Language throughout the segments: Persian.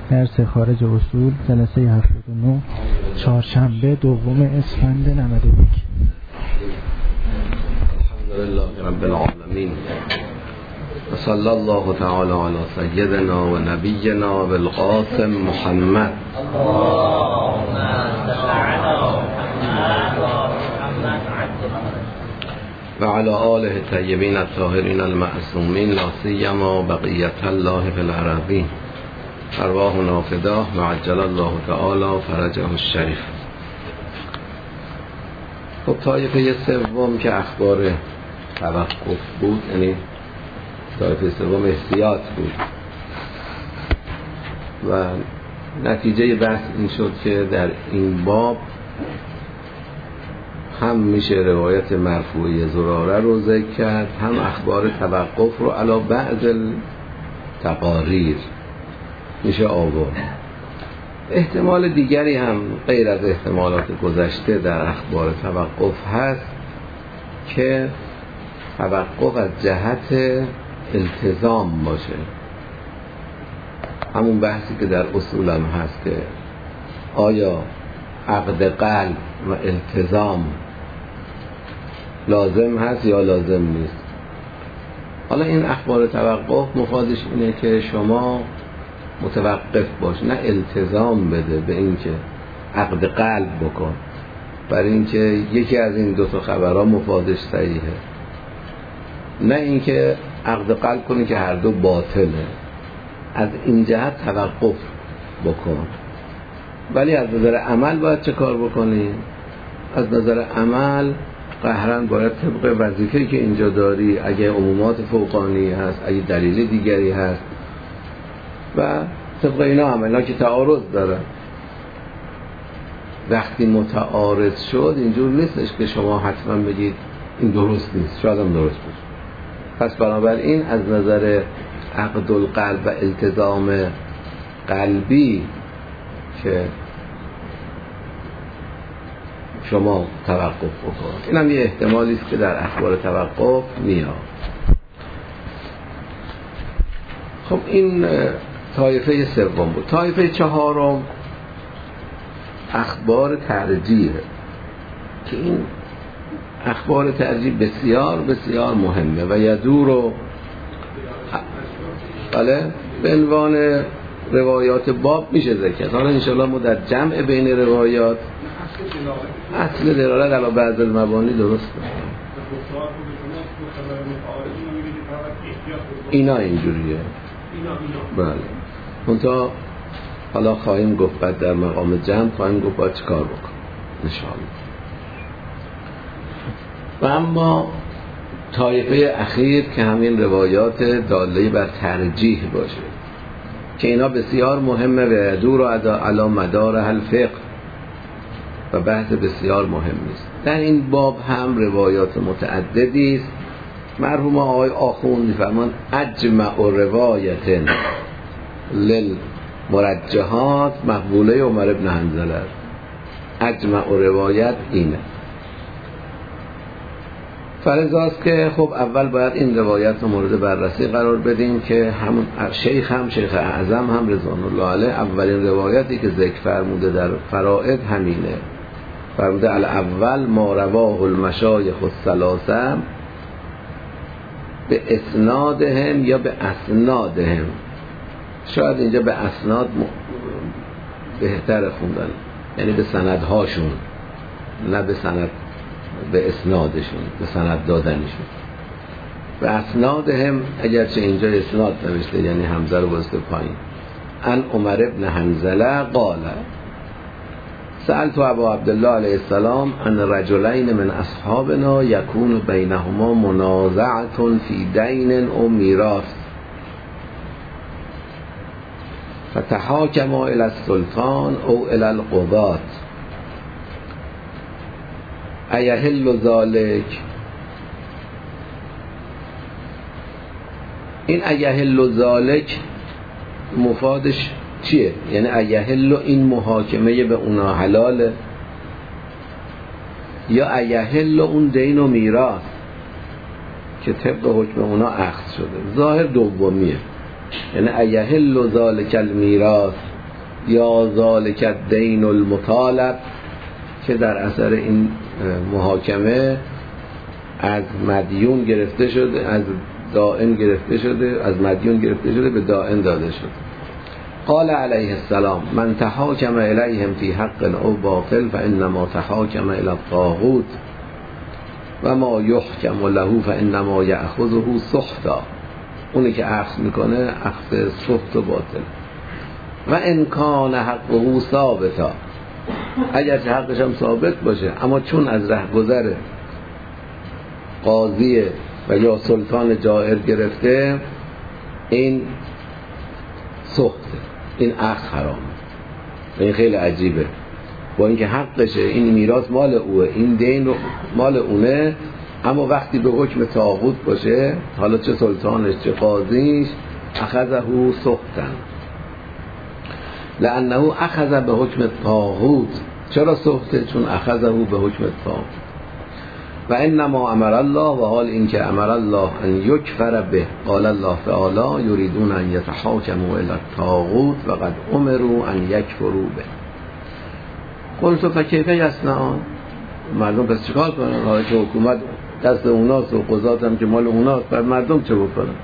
درس خارج اصول جلسه 79 چهارشنبه دوم اسفند 91. الحمدلله رب العالمین و صلی الله تعالی علی سیدنا و نبینا بالقاسم محمد و علی آله الطیبین الطاهرین المعصومین لا سیما بقیت الله فی الارضین ارواحنا فداه و عجل الله تعالی فرجه الشریف. خب طایفه سوم که اخبار توقف بود، یعنی طایفه سوم احتیاط بود و نتیجه بحث این شد که در این باب هم میشه روایت مرفوعه زراره رو ذکر کرد، هم اخبار توقف رو علی بعض تقاریر میشه آورد. احتمال دیگری هم غیر از احتمالات گذشته در اخبار توقف هست که توقف از جهت التزام باشه. همون بحثی که در اصول هم هست که آیا عقد قلب و التزام لازم هست یا لازم نیست. حالا این اخبار توقف مفادش اینه که شما متوقف باش، نه التزام بده به این که عقد قلب بکن، برای اینکه یکی از این دو تا خبرها مفادش صحیحه، نه اینکه عقد قلب کنی که هر دو باطله. از این جهت توقف بکن. ولی از نظر عمل باید چه کار بکنی؟ از نظر عمل قهرن باید طبق وظیفه‌ای که اینجا داری، اگه عمومات فوقانی هست، اگه دلیل دیگری هست و طبق اینا عملا که تعارض داره. وقتی متعارض شد اینجور نیستش که شما حتما بگید این درست نیست، شاید هم درست باشه. پس بنابراین از نظر عقد القلب و التزام قلبی که شما توقف بکن، این هم یه احتمالی است که در اخبار توقف میاد. خب این طایفه سوم بود. طایفه چهارم اخبار ترجیح، که این اخبار ترجیح بسیار بسیار مهمه و یدور رو بله به عنوان روایات باب میشه ذکر. حالا انشاءالله ما در جمع بین روایات اصل دلالت علی بعض المبانی درست اینا اینجوریه. بله منتها حالا خواهیم گفت بعد در مقام جمع خواهیم گفت باید چه کار بکن انشاءالله. و اما طایفه اخیر که همین روایات داله بر ترجیح باشه که اینا بسیار مهمه و یدور علی مدار الفقه و بحث بسیار مهم است. در این باب هم روایات متعددی است. مرحوم آقای آخوند فرمان اجمع روایت للمرجحات مقبوله عمر ابن حنظله. اجمع روایت اینه. فرضاست که خب اول باید این روایت رو مورد بررسی قرار بدیم که همون شیخ اعظم هم رضوان الله علیه اولین روایتی که ذکر فرموده در فرائض همینه. فرموده الاول ما رواه المشایخ الثلاثه به اسنادهم یا به اسنادهم. شاید اینجا به اسناد بهتر خوندن، یعنی به سندهاشون، نه به سند به اسنادشون، به سند دادنشون. به اسنادهم اگرچه اینجا اسناد نوشته یعنی همزه رو گذاشته پایین. ان عمر ابن حنظله قال سألت ابا عبدالله علیه السلام ان رجلین من اصحابنا یکون بینهما منازعه فی دین او میراث فتحاکما الی السلطان او الی القضاة ایحل ذلک. این ایحل ذلک مفادش چیه؟ یعنی ایحل این محاکمه به اونا حلاله یا ایحل اون دین و میراث که طبق حکم اونا اخذ شده؟ ظاهر دومیه، یعنی ایحل ذلک المیراث یا ذالک الدین المطالب، که در اثر این محاکمه از مدیون گرفته شده، از دائن گرفته شده، از مدیون گرفته شده به دائن داده شده. قال علیه السلام من تحاکم الیهم فی حق او باطل فانما تحاکم الی الطاغوت و ما یحکم له فانما یأخذه سخطا. اونی که اخذ میکنه اخذ سخط و باطل. و ان کان حقه ثابتا، اگر حقش هم ثابت باشه اما چون از رهگذر قاضی و یا سلطان جائر گرفته، این سخته، این اخذ حرامه. این خیلی عجیبه، با اینکه حقشه، این میراث مال اوه، این دین مال اونه، اما وقتی به حکم طاغوت باشه، حالا چه سلطانش چه قاضیش، اخذه سختا لانه اخذ به حکم طاغوت. چرا سخته؟ چون اخذه به حکم طاغوت. و انما امر الله، و حال این که امر الله ان یکفر به، قال الله تعالی یریدون ان یتحاکموا الی الطاغوت و قد امروا ان یکفروا به. قلت فکیف یصنعون، مردم پس چیکار کنن؟ حالا که حکومت دست اوناست و قضات هم که مال اوناست، بر مردم چه بکنن؟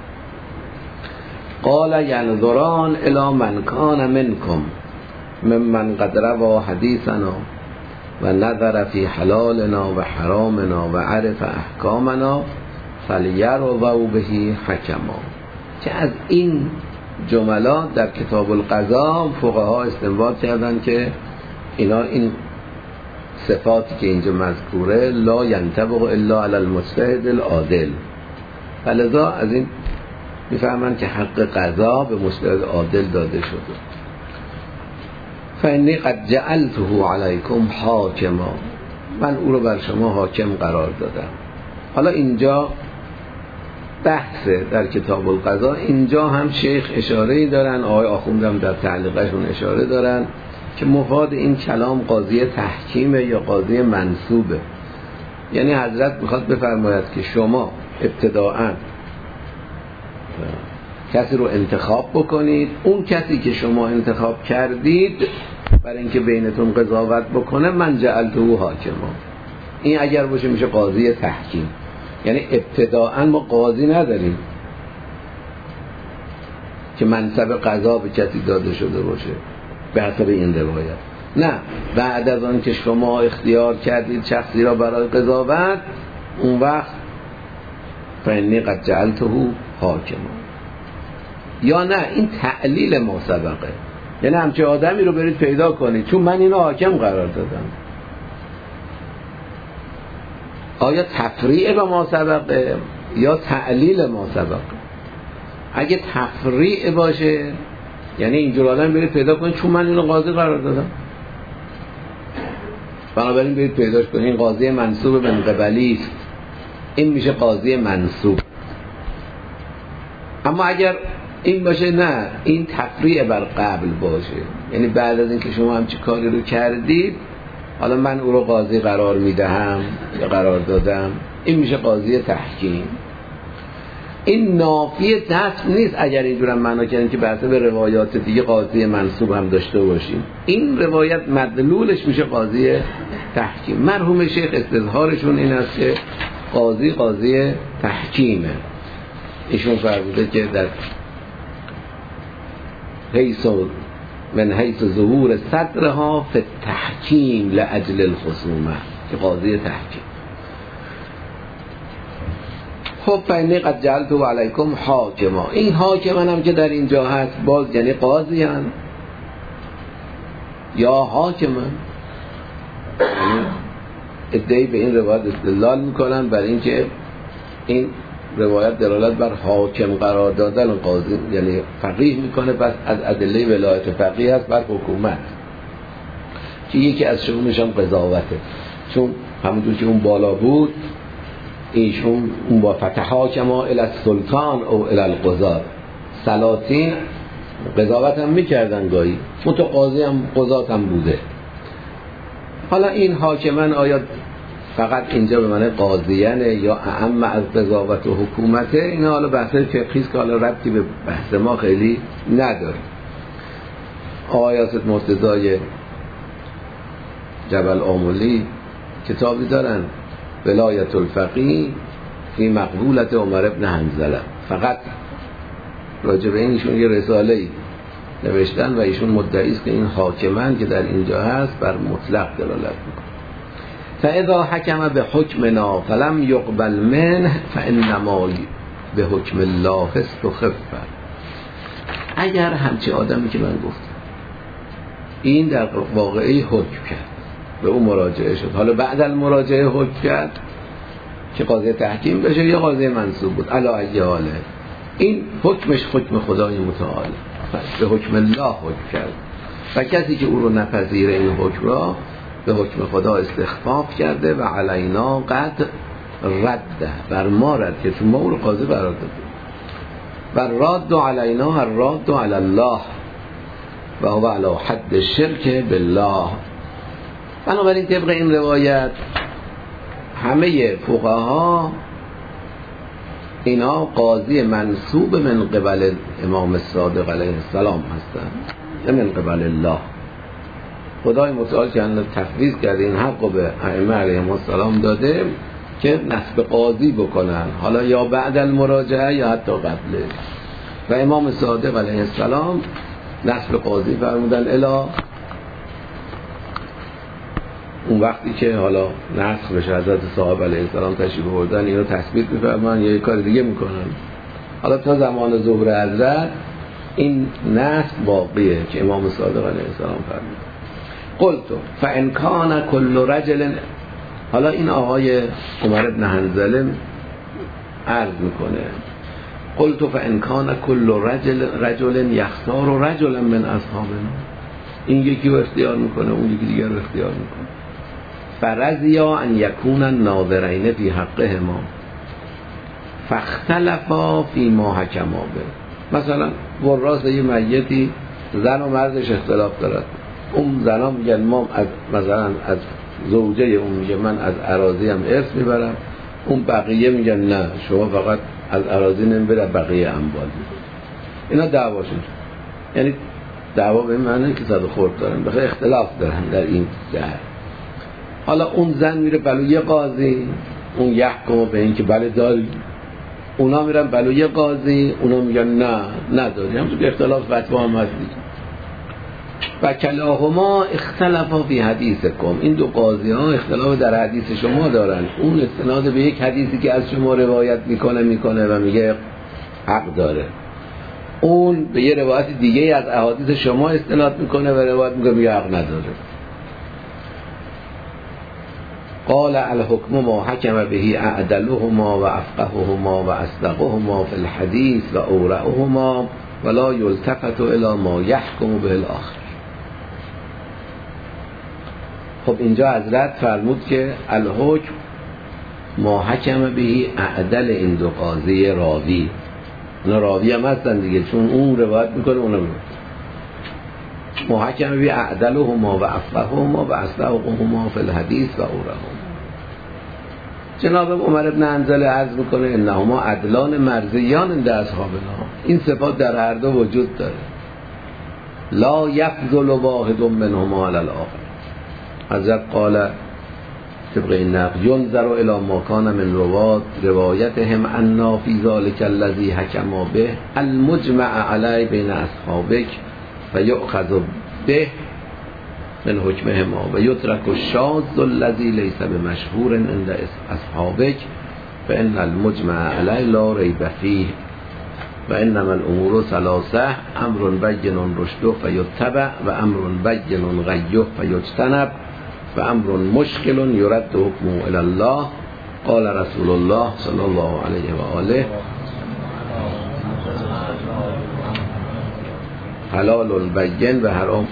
قال ینظران الی من کان منکم ممن قد روا حدیثنا و نظر فی حلالنا و حرامنا و عرف احکامنا فلیروا به حکما. که از این جملات در کتاب القضا فقها استنباط کردن که اینا، این صفاتی که اینجا مذکوره، لا ینطبق الا علی المجتهد العادل، فلذا از این میفهمن که حق قضا به مجتهد عادل داده شده. فانی قد جعلته علیکم حاکما، من او رو بر شما حاکم قرار دادم. حالا اینجا بحثه در کتاب القضا، اینجا هم شیخ اشاره‌ای دارن، آقای آخوندم در تعلیقشون اشاره دارن که مفاد این کلام قاضی تحکیمه یا قاضی منصوبه. یعنی حضرت میخواد بفرماید که شما ابتداءً کسی رو انتخاب بکنید، اون کسی که شما انتخاب کردید برای اینکه بینتون قضاوت بکنه، من جعلته حاکما. این اگر باشه میشه قاضی تحکیم. یعنی ابتداءً ما قاضی نداریم که منصب قضا به کسی داده شده باشه به حسب این روایت. نه، بعد از آن که شما اختیار کردید شخصی را برای قضاوت، اون وقت فانی قد جعلته حاکما. یا نه، این تعلیل ما سبقه، یعنی همچه آدمی رو برید پیدا کنید چون من اینو حاکم قرار دادم. آیا تفریع به ما سبقه یا تعلیل ما سبقه؟ اگه تفریع باشه یعنی اینجور آدم برید پیدا کنید چون من اینو قاضی قرار دادم، بنابراین برید پیداش کنید، این قاضی منصوب به قبلی است، این میشه قاضی منصوب. اما اگر این باشه نه، این تفریع بر قبل باشه، یعنی بعد از اینکه شما همچی کاری رو کردید حالا من او رو قاضی قرار میدهم یا قرار دادم، این میشه قاضی تحکیم. این نافی دست نیست اگر اینجورم معنا کردن که بحثه به روایات دیگه قاضی منصوب هم داشته باشیم. این روایت مدلولش میشه قاضی تحکیم. مرحوم شیخ استظهارشون این است که قاضی تحکیمه. ایشون فرموده که در من حیث ظهور صدرها فی التحکیم لاجل الخصومه، که قاضی تحکیم. خب فانی قد جعلته علیکم حاکما، این حاکمان هم که در اینجا هست باز یعنی قاضی هم یا حاکمان، یعنی ادعی به این روایت استدلال میکنن برای اینکه این روایت دلالت بر حاکم قرار دادن قاضی، یعنی فقیه میکنه، پس از ادله ولایت فقیه هست بر حکومت که یکی از شؤونش هم قضاوته، چون همونطور که اون بالا بود ایشون اون با فتحاکما الی السلطان او الی القضات، سلاطین قضاوت هم میکردن گاهی، قاضی هم قضات هم بوده. حالا این حاکمان آیا فقط اینجا به معنی قاضیانه یا اعم از قضاوت و حکومته؟ این حالا بحث فقهی است که حالا ربطی به بحث ما خیلی نداره. آقای یاسر مرتضای جبل آمولی کتابی دارن ولایت الفقیه فی مقبولت عمر ابن حنظله، فقط راجع به اینشون یه رساله‌ای نوشتن و ایشون مدعی است که این حاکمان که در اینجا هست بر مطلق دلالت میکنه. فاذا حکم به حکمنا فلم یقبل منه فانما به حکم الله استخف. اگر همچی آدمی که من گفتم این در واقعی حکم کرد، به اون مراجعه شد، حالا بعد المراجعه حکم کرد که قاضی تحکیم بشه یا قاضی منصوب بود، علی ای حاله این حکمش حکم خدای متعال، به حکم الله حکم کرد و کسی که او رو نپذیره این حکم را به حکم خدا استخفاف کرده و علینا قد رده، بر ما رد که چون ما او رو قاضی قرار داده. و راد علینا الراد علی الله و هو علی حد شرک بالله. بنابراین طبق این روایت همه فقها اینا قاضی منصوب من قبل امام الصادق علیه السلام هستند، من قبل الله. خدای متعال که تفویض کرده این حق به ائمه علیهم السلام داده که نصب قاضی بکنن، حالا یا بعد المراجعه یا حتی قبله. و امام صادق علیه السلام نصب قاضی فرمودن الا اون وقتی که حالا نسخ بشه حضرت صاحب علیه السلام تشریف بردن اینو تثبیت می‌فرمان یا یه کار دیگه میکنن. حالا تا زمان ظهور حضرت این نسخ باقیه که امام صادق علیه السلام فرمود. قلت فان کان کل رجل، حالا این آقای عمر بن حنظله عرض میکنه قلت فان کان کل رجل یختار رجلا من اصحابنا، این یکی رو اختیار میکنه اون یکی دیگر رو اختیار میکنه. فرضیا ان یکون الناظرین فی حقهما فاختلفا فی ما حکما به. مثلا وراث یه میتی زن و مردش اختلاف دارد، اون زنا میگن ما از مثلا از زوجه اون میگه من از اراضی هم ارث میبرم، اون بقیه میگن نه شما فقط از اراضی نمیبره بقیه اموال میبره. اینا دعواشون، یعنی دعوا به این معنی که صد خورد دارن، بخیر اختلاف دارن در این جهت. حالا اون زن میره بلوی قاضی، اون یحکم به این که بله داری، اونا میرن بلوی قاضی، اونا میگن نه نداری، همون که اختلاف فتوا هم هست. و کلاهما اختلافا فی حدیثکم، این دو قاضی ها اختلاف در حدیث شما دارن، اون استناد به یک حدیثی که از شما روایت میکنه و میگه حق داره، اون به یه روایت دیگه از احادیث شما استناد میکنه و روایت میگه حق نداره. قال الحكم ما حكم به اعدلهما و افقههما و اصدقهما في الحديث و اورعهما ولا يلتفت الى ما يحكم به الاخر. خب اینجا حضرت فرمود که الحکم ما حکم به اعدل این دو قاضی راوی، اونا راوی هم هستن دیگه چون اون روایت میکنه اونم ما حکم به اعدلهما و افقههما و اصدقهما في الحديث و اورعهما. جناب عمر بن حنظله عرض میکنه انهما عدلان مرضیان در اصحابنا، این صفات در هر دو وجود داره. لا یفضل واحد منهما علی الاخر. حضرت قال طبق این نقل ینظر الی ما کان من روایتهم انا فی ذلک الذی حکما به المجمع علی بین اصحابک و یؤخذ به من حکمهما و یترک الشاذ الذی لیس بمشهور عند اصحابک فان المجمع علی لا ریب فیه و انما الامور ثلاثه امر بین رشد فیتبع و امر بین غی فیجتنب و امر مشکل یرد حکمه الی الله. قال رسول الله صلی الله علیه و آله حلال بین و حرام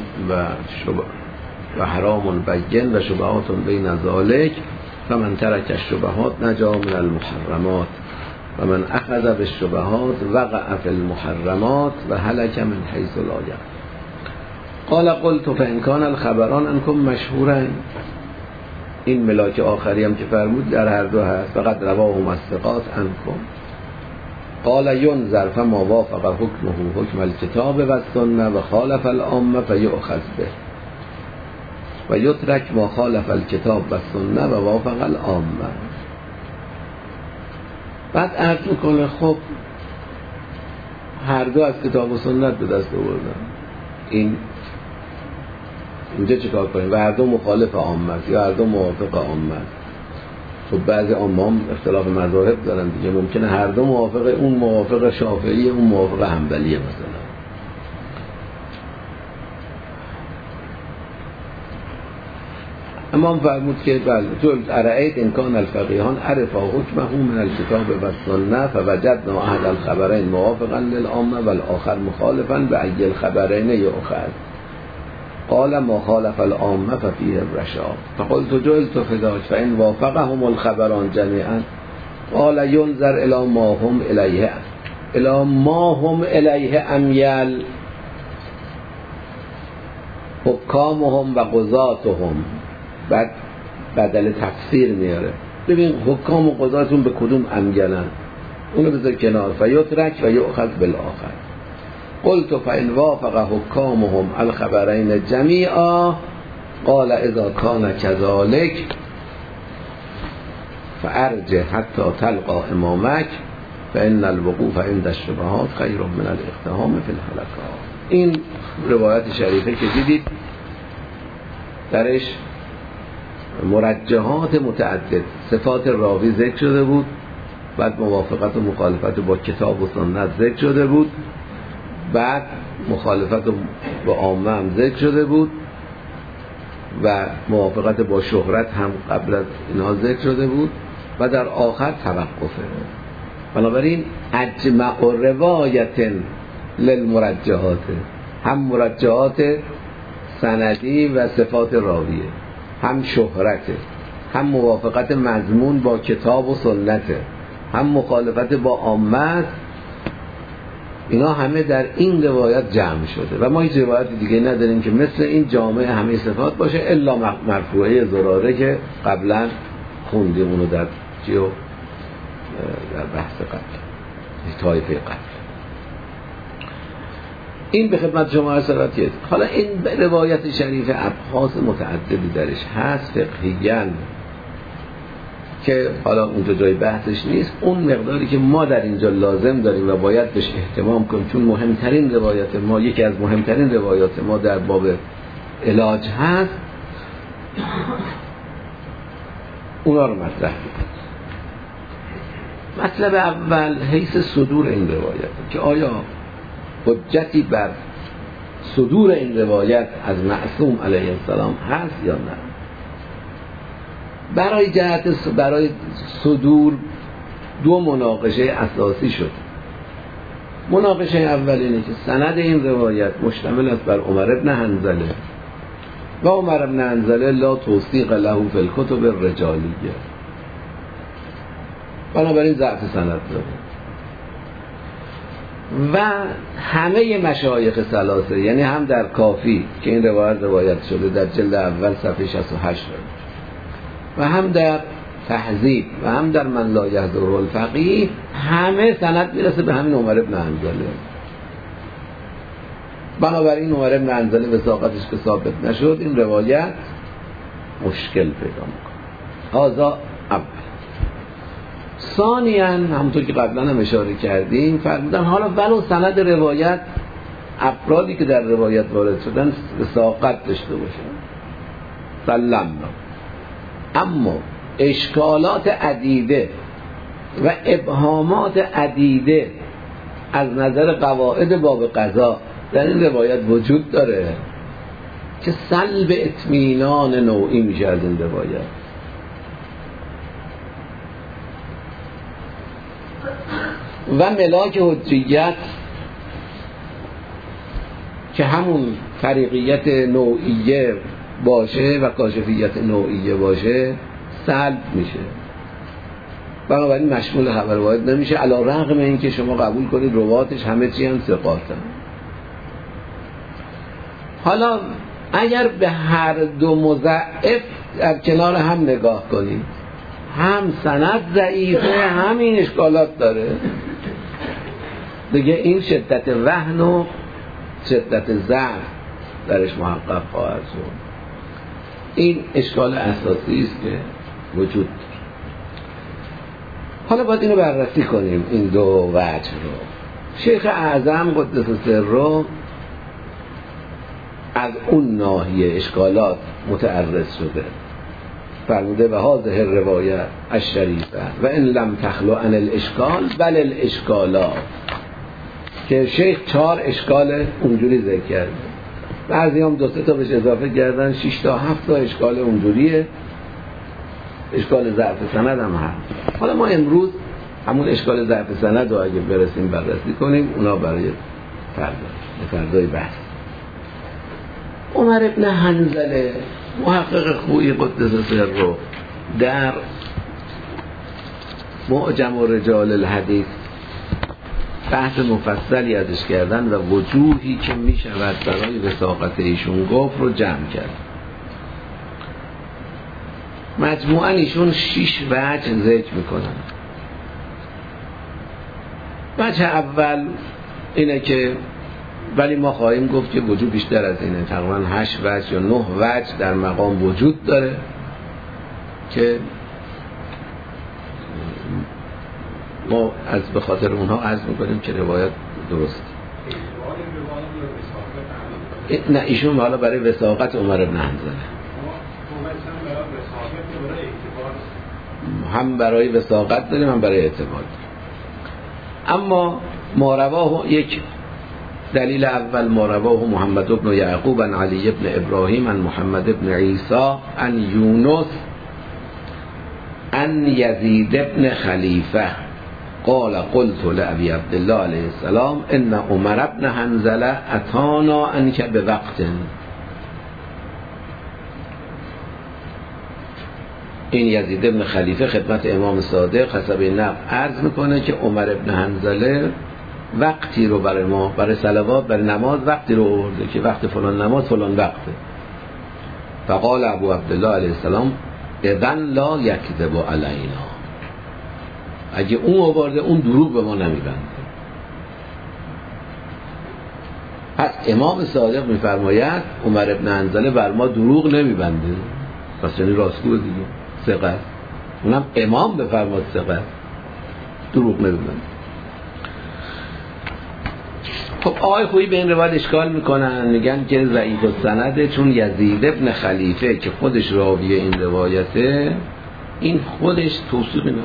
و حرام بین و شبهات بین ذالک فمن ترک الشبهات نجا من المحرمات و من اخذ بالشبهات وقع فی المحرمات و هلک من حیث لا یعلم. قال قلت فان کان الخبران انکم مشهورن، این ملاک آخری هم که فرمود در هر دو هست، فقط رواهم الثقات انکم. قال ینظر فما وافق حکمه حکم الکتاب و السنه و خالف العامه فیؤخذ به و یترک ما خالف الکتاب و السنه و وافق العامه. بعد عرض میکنه خب هر دو از کتاب و سنت به دست آوردن، اینجا چیکار کنیم؟ و هر دو مخالف عامه است یا هر دو موافق عامه است. خب بعضی عامه هم اختلاف مذاهب دارن دیگه، ممکنه هر دو موافق، اون موافق شافعی اون موافق حنبلیه مثلا. امام فرمود که بله قلت ارأیت ان کان الفقیهان عرفا حکمه من الکتاب و السنه فوجدنا احد الخبرین موافقا للعامه والآخر مخالفا بأی الخبرین یؤخذ. قال ما خالف العامه ففیه الرشاد فقلت جئت فداک فان وافقهم الخبران جمیعا قال ینظر الی ما هم الیه امیل حکامهم و قضاتهم. بعد بدل تفسیر میاره، ببین حکام و قضاتون به کدوم امگلن، اونو بذار کنار. فیترک و یؤخذ بالآخر. قلت فإن وافق حکامهم الخبرین جمیعا قال اذا کان كذلك فارجع حتی تلقى امامک فإن الوقوف عند الشبهات خیر من الاقتحام فی الهلکات. این روایت شریفه که دیدید درش مرجحات متعدد، صفات راوی ذکر شده بود، بعد موافقت و مخالفت با کتاب و سنت ذکر شده بود، بعد مخالفت با عامه هم ذکر شده بود و موافقت با شهرت هم قبل از اینها ذکر شده بود و در آخر توقفه. بنابراین اجمع روایت للمرجحات، هم مرجحات سندی و صفات راویه، هم شهرته، هم موافقت مضمون با کتاب و سنته، هم مخالفت با عامه. اینا همه در این روایت جمع شده و ما هیچ روایت دیگه نداریم که مثل این جامع همه صفات باشه الا مرفوعه زراره که قبلا خوندیم اونو در بحث قبل طایفه قبل. این به خدمت شما ارسالاتیه. حالا این روایت شریف ابحاث متعددی درش هست فقهیاً که حالا اونجا جای بحثش نیست. اون مقداری که ما در اینجا لازم داریم و باید بهش اهتمام کنیم، چون مهمترین روایت ما، یکی از مهمترین روایات ما در باب علاج هست، اونا رو مطرح کنیم. مطلب اول حیث صدور این روایت که آیا حجتی بر صدور این روایت از معصوم علیه السلام هست یا نه. برای صدور دو مناقشه اساسی شد. مناقشه اول اینه که سند این روایت مشتمل است بر عمر ابن حنظله و عمر ابن حنظله لا توثیق له فی الکتب الرجالیه، بنابراین ضعف سند داره. و همه مشایخ ثلاثه، یعنی هم در کافی که این روایت شده در جلد اول صفحه 68 و هم در تهذیب و هم در من لا یحضره الفقیه، همه سند میرسه به همین عمر ابن حنظله. بنابراین عمر ابن حنظله وثاقتش که ثابت نشد، این روایت مشکل پیدا میکنه. هذا اول. ثانیاً همونطور که قبلا هم اشاره کردیم فرمودن حالا ولو سند روایت افرادی که در روایت وارد شدن وثاقت داشته باشن سلمنا، اما اشکالات عدیده و ابهامات عدیده از نظر قواعد باب قضا در این روایت وجود داره که سلب اطمینان نوعی میشه از این روایت. و ملاک حجیت که همون طریقیت نوعیه باشه و کاشفیت نوعیه باشه سلب میشه، بنابراین مشمول خبر واحد نمیشه، علی رغم این که شما قبول کنید رواتش همه چی هم ثقاتن. اگر اگر به هر دو مضاعف در کنار هم نگاه کنید، هم سند ضعیفه، همین اشکالات داره، دیگه این شدت وهن و شدت ضعف درش محقق خواهد شد. این اشکال اساسی است که وجود داره. حالا باید اینو بررسی کنیم، این دو وجه رو. شیخ اعظم قدس سره از اون ناحیه اشکالات متعرض شده، فرموده و هذه الروایه الشریفه و ان لم تخلو عن الاشکال بل الاشکالات، که شیخ 4 اشکال اونجوری ذکر کرده، بعضی هم 2-3 تا بهش اضافه کردن، 6 تا 7 تا اشکال اونجوریه. اشکال ضعف سند هم هست. حالا ما امروز همون اشکال ضعف سند رو اگه برسیم بررسی کنیم، اونا برای فردای بحث. عمر ابن حنظله محقق خویی قدس سره در معجم و رجال الحدیث بحث مفصلی ازش کردن و وجوهی که می شود برای وثاقت ایشون گفت رو جمع کرد. مجموعاً ایشون 6 وجه ذکر میکنن. وجه اول اینه که ولی ما خواهیم گفت که وجود بیشتر از اینه، تقریباً 8 وجه یا 9 وجه در مقام وجود داره که ما از به خاطر اونها عرض میکنیم که روایت درست. نه ایشون حالا برای وثاقت عمر بن حنظله، هم برای وثاقت داریم هم برای اعتبار. اما ما رواه، یک دلیل اول ما رواه محمد بن یعقوب عن علی بن ابراهیم عن محمد بن عیسی عن یونس عن یزید بن خلیفه قال قلت لأبي عبد الله علیه السلام ان عمر بن حنظله اتانا انک بوقت. این یزید بن خلیفه خدمت امام صادق حسب نقل عرض میکنه که عمر بن حنظله وقتی رو برای ما، برای صلوات، برای نماز وقتی رو آورده که وقت فلان نماز فلان وقته. فقال ابو عبدالله علیه السلام اذن لا یکذب علینا، اگه اون آورده اون دروغ به ما نمیبنده. پس امام صادق میفرماید عمر بن حنظله بر ما دروغ نمیبنده، پس یعنی راستگو دیگه، ثقه. اونم امام بفرماد ثقه، دروغ نمیبنده. خب آقای خویی به این روایت اشکال میکنن، میگن که ضعیف السنده، چون یزید ابن خلیفه که خودش راوی این روایته، این خودش توصیف نداره.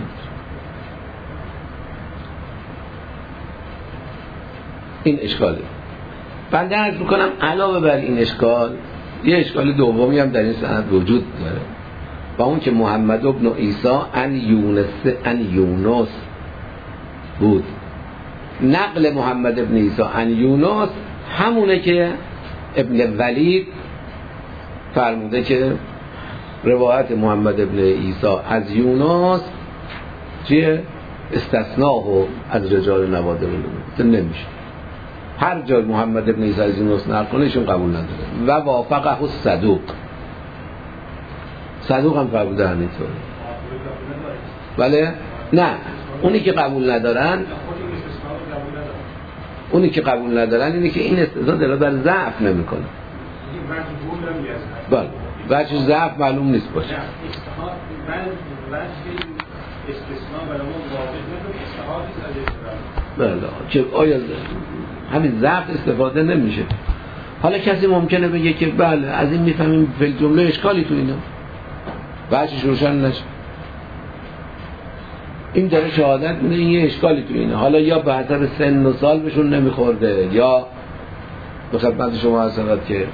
این اشکاله. بنده عرض میکنم علاوه بر این اشکال، یه اشکال دومی هم در این سند وجود داره، و اون که محمد بن عیسی عن یونس بود. نقل محمد بن عیسی عن یونس همونه که ابن ولید فرموده که روایت محمد بن عیسی از یونس چیه؟ استثناء از رجال نوادر نمیشه. هر جای محمد بن عیسی از یونس نقل کنه ایشون قبول نداره. و وافقه الصدوق، صدوق هم فرموده همینطوره. بله؟ نه، اونی که قبول ندارن، اونی که قبول ندارن اینه که این استثناء داره بر ضعف نمیکنه. بله، وجه ضعف معلوم نیست باشه. بله، که آیا همین ضعف استفاده نمیشه. حالا کسی ممکنه بگه که بله از این میفهمیم فی الجمله اشکالی تو اینا، وجهش روشن نشه. این داره شهادت میده این یه اشکالی تو اینه. حالا یا به حسب سن و سال بهشون نمیخورده، یا به خدمت شما هستند که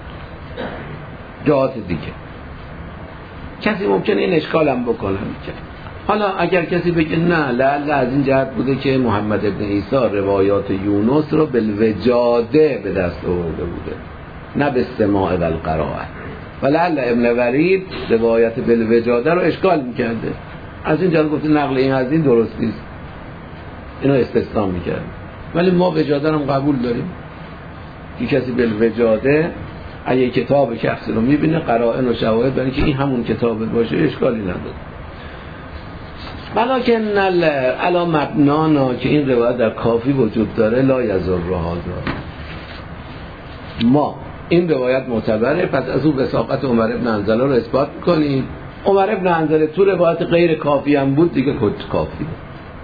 جهات دیگه. کسی ممکنه این اشکال هم بکنه. حالا اگر کسی بگه نه لعل از این جهت بوده که محمد ابن عیسی روایات یونس رو بالوجاده به دست آورده بوده، نه به استماع و القراءه، و لعل ابن ورید روایت بالوجاده رو اشکال میکرده، از این جهت گفته نقل این از این درست نیست، اینو استثناء میکرد. ولی ما وجاده هم قبول داریم که کسی بالوجاده اگه کتاب شخصی رو میبینه قرائن و شواهد برای که این همون کتابه باشه اشکالی نداره. ولکن علی مبنانا که این روایت در کافی وجود داره لا یضر هذا، ما این روایت معتبره، پس از اون وثاقت عمر ابن حنظله رو اثبات میکنیم. عمر ابن حنظله تو روایت غیر کافی هم بود دیگه، کافی بود.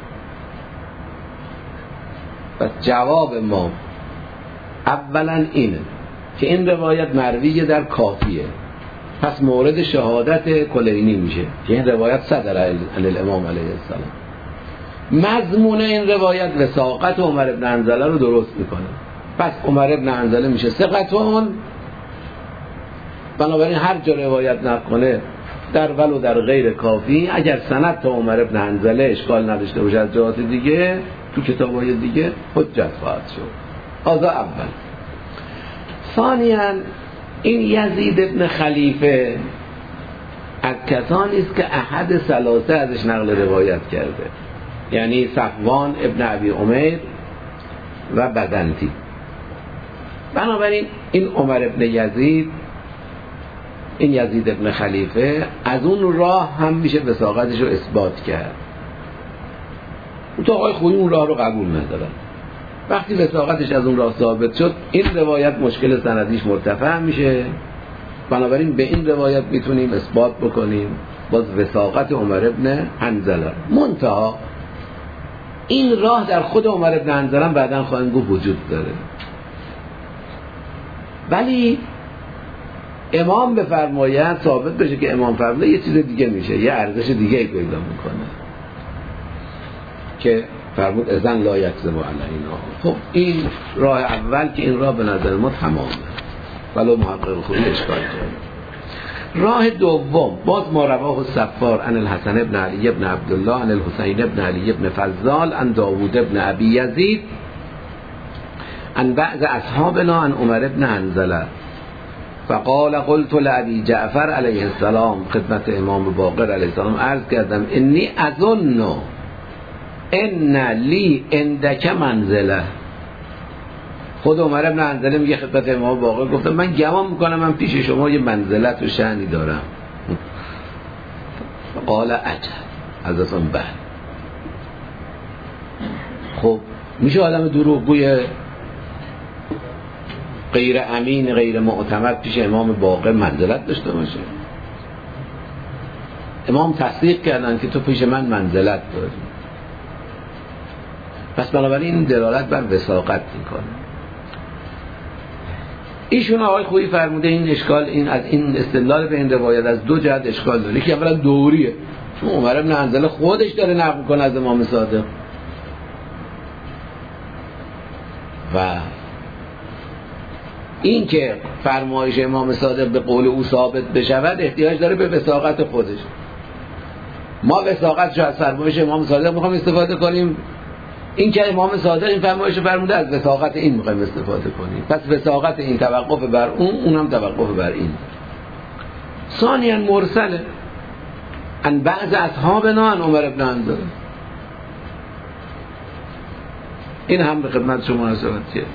پس جواب ما اولا اینه که این روایت مرویه در کافیه، پس مورد شهادت کلینی میشه که این روایت صدر عن الامام علیه السلام. مضمون این روایت وثاقت عمر ابن حنظله رو درست میکنه، پس عمر ابن حنظله میشه ثقتون. بنابراین هر جا روایت نکنه در ولو در غیر کافی، اگر سند تا عمر ابن حنظله اشکال نداشته باشه از جهات دیگه تو کتاب‌های دیگه حجت خواهد شد. هذا اول. ثانیاً این یزید ابن خلیفه از کسانی است که احد ثلاثه ازش نقل روایت کرده، یعنی صفوان ابن ابی امیر و بدنتی. بنابراین این عمر ابن یزید، این یزید ابن خلیفه، از اون راه هم میشه وثاقتش رو اثبات کرد. اون تا آقای خویی اون راه رو قبول ندارن. وقتی وثاقتش از اون راه ثابت شد، این روایت مشکل سندیش مرتفع میشه. بنابراین به این روایت میتونیم اثبات بکنیم باز وثاقت عمر ابن حنظله. منتها این راه در خود عمر ابن حنظله بعداً خواهیم گفت وجود داره، ولی امام بفرماید ثابت بشه که امام فرموده یه چیز دیگه میشه، یه ارزش دیگه پیدا میکنه که فرمود اذن لا یکذب علینا. خب این راه اول که این راه به نظر ما تمامه، ولو محقق خوبی اشکال کرد. راه دوم باز ما رواه الصفار عن الحسن ابن علی ابن عبدالله عن الحسین ابن علی ابن فضال عن داوود ابن ابی یزید عن بعض اصحابنا عن عمر ابن حنظله فقال قلت لابی جعفر علیه السلام، خدمت امام باقر علیه السلام عرض کردم انی اظن ان لی عندک منزله. خود عمر ابن حنظله میگه خدمت امام باقر، گفتم من گمان میکنم من پیش شما یه منزلت و شأنی دارم. قال عجب، از اون بله. خب میشه آدم دروغگوی غیر امین غیر معتمد پیش امام باقر منزلت داشته باشه؟ امام تصدیق کردن که تو پیش من منزلت داری. پس بنابراین این دلالت بر وثاقت میکنه. ایشون آقای خویی فرموده این اشکال، این از این استدلال به این روایت از دو جهت اشکال داره. که اولا دوریه، چون عمر ابن حنظله خودش داره نقل میکنه از امام صادق و این که فرمایش امام صادق به قول او ثابت بشود احتیاج داره به وثاقت خودش. ما وثاقتش از فرمایش امام صادق میخوام استفاده کنیم، این که امام صادق این فرمایش فرموده از وثاقت این میخوایم استفاده کنیم. پس وثاقت این توقف بر اونم توقف بر این. ثانیاً مرسله ان بعض اصحابنا عن عمر ابن حنظله، این هم به خدمت شما نصیحت کرد.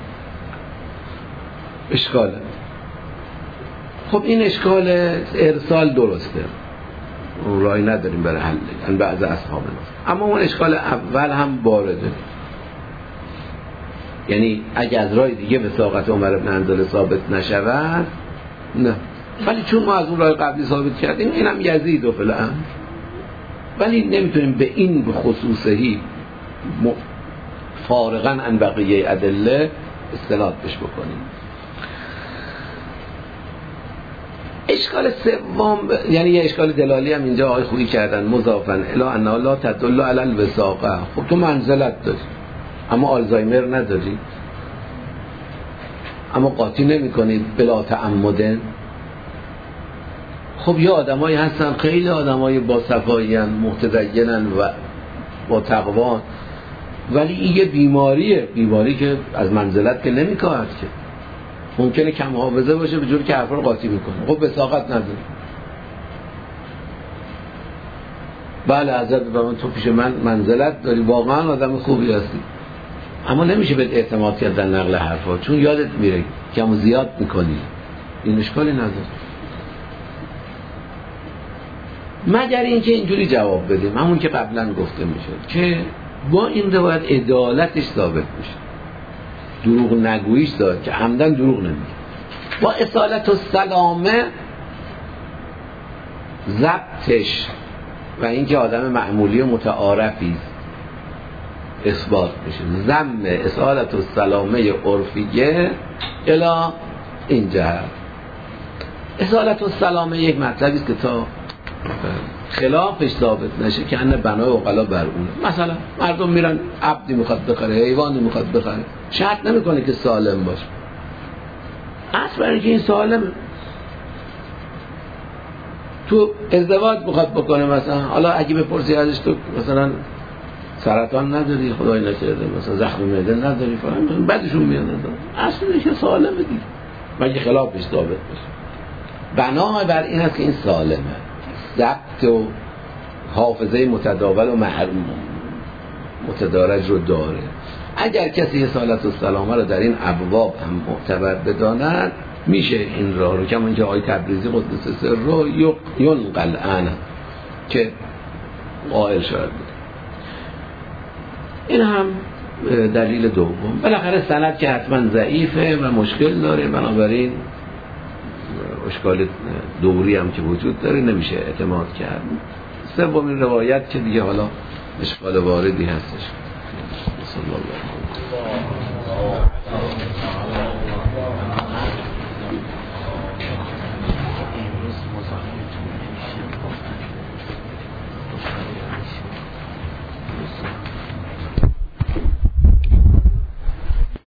اشکاله. خب این اشکال ارسال درسته، رای نداریم برای حل ان بعض اصحابنا، اما اون اشکال اول هم وارده. یعنی اگه از راه دیگه وثاقت عمر ابن حنظله ثابت نشود نه، ولی چون ما از اون راه قبلی ثابت کردیم اینم یزید و فلان، ولی نمیتونیم به این خصوصی فارغاً عن بقیه ادله استناد بش بکنیم. اشکال سوم، یعنی یه اشکال دلالی هم اینجا آقای خویی کردن، مضافاً الی ان لا تدل علی الوثاقه. خب تو منزلت داری اما آلزایمر نداری، اما قاطی نمی کنید بلا تعمدن. خب یه آدمایی هستن خیلی آدمای با صفایی‌ان، متدینن و با تقوا، ولی این یه بیماری که از منزلت که نمی کاهد، که ممکنه کم حافظه باشه به جوری که حرفا رو قاطی میکنه. خب وثاقت نداره. بله حضرت فرمودن تو پیش من منزلت داری، واقعا آدم خوبی هستی، اما نمیشه بهت اعتماد کردن نقل حرفا، چون یادت میره کم و زیاد میکنی. این اشکالی نداره. مگر اینکه اینجوری جواب بدیم همون که قبلا گفته میشد که با این روایت عدالتش ثابت میشه، دروغ نگویش داد که عمدن دروغ نمیگه. با اصالت السلامه ضبطش و اینکه آدم معمولی و متعارفی اثبات میشه. ضم اصالت السلامه عرفیه الی این جهت. اصالت السلامه یک مطلبی است که تا خلافش ثابت نشه که انه بنای عقلا بر اونه. مثلا مردم میرن عبدی میخواد بخره، حیوانی میخواد بخره، شرط نمیکنه که سالم باشه، اصل برای که این سالمه. تو ازدواج میخواد بکنه مثلا، حالا اگه بپرسی ازش تو مثلا سرطان نداری، خدای نکرده مثلا زخم معده نداری فلان، بعدشون میاد اصل اینه که سالمه دیگه، مگه خلافش ثابت بشه. بنا بر این است که این سالمه، ضبط و حافظه متداول و متدارج رو داره. اگر کسی اصالت السلامه رو در این ابواب هم معتبر بداند میشه این راه رو، کما اینکه آقای تبریزی قدس سر رو ینقل عنه که قائل شاید بود. این هم دلیل دوم. بالاخره سند که حتما ضعیفه و مشکل داره، بنابراین اشکال دوری هم که وجود داره نمیشه اعتماد کرد. سومین روایت که دیگه حالا اشکال واردی هستش. صلی الله